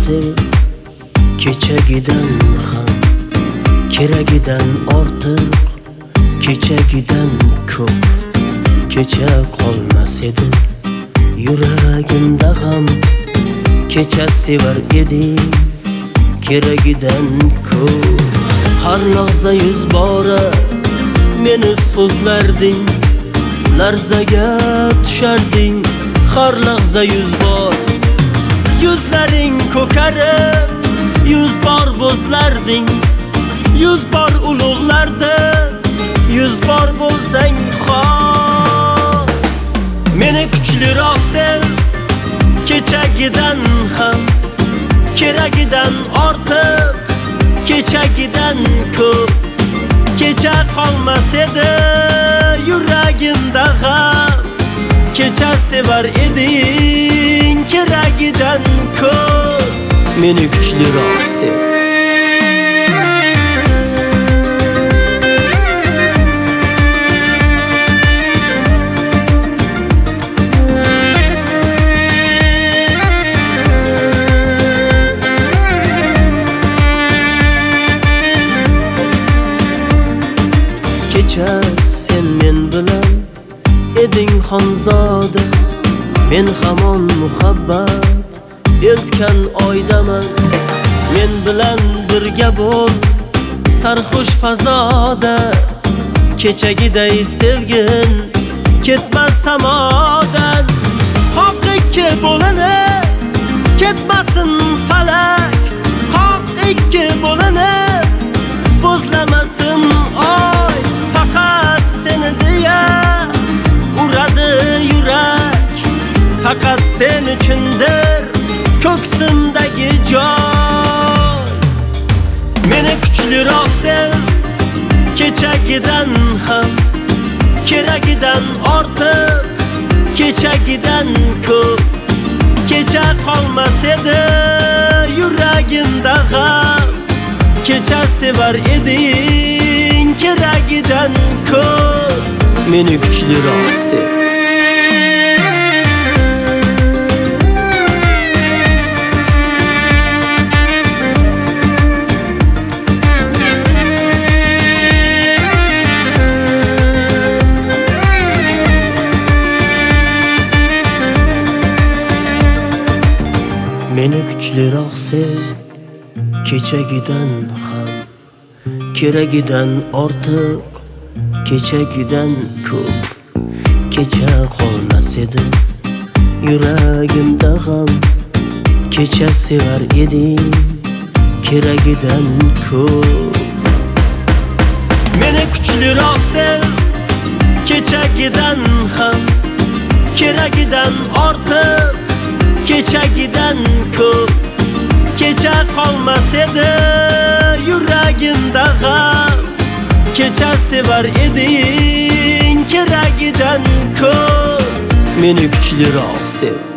sev, kechagidan ham keragidan ortiq, kechagidan ko'p. Kecha qolmas edi yuragimda ham, kecha sevar eding keragidan ko'p. Har lahza yuz bora meni so'zlarding, larzaga tusharding har lahza yuz bor. Yuzlaring ko'karib yuz bor bo'zlarding, yuz bor ulug'larda yuz bor bo'lsang xor. Meni kuchliroq sev, kechagidan ham keragidan ortiq, kechagidan ko'p. Kecha qolmas edi yuragimda ham, kecha sevar eding keragidan ko'p. Meni kuchliroq sev. Kecha sen men bilan eding xonzoda, men hamon muhabbat eltgan oydaman. Men bilan birga bo'l sarxush fazoda, kechagiday sevgin ketmas samodan. Haq ikki bo'linib ketmasin falak, haq ikki bo'linib bo'zlamasin oy. Faqat seni deya uradi yurak, faqat sen uchundir ko'ksimdagi joy. Meni kuchliroq sev, kechagidan ham keragidan ortiq, kechagidan ko'p. Kecha qolmas edi yuragimda ham, kecha sevar eding keragidan ko'p. Meni kuchliroq sev. Meni kuchliroq sev, kechagidan ham keragidan ortiq, kechagidan ko'p. Kecha qolmas edi yuragimda ham, kecha sevar eding keragidan ko'p. Meni kuchliroq sev, kechagidan ham keragidan ortiq, kechagidan ko'p. Kecha qolmas edi yuragimda ham, kecha sevar eding keragidan ko'p. Meni kuchliroq sev.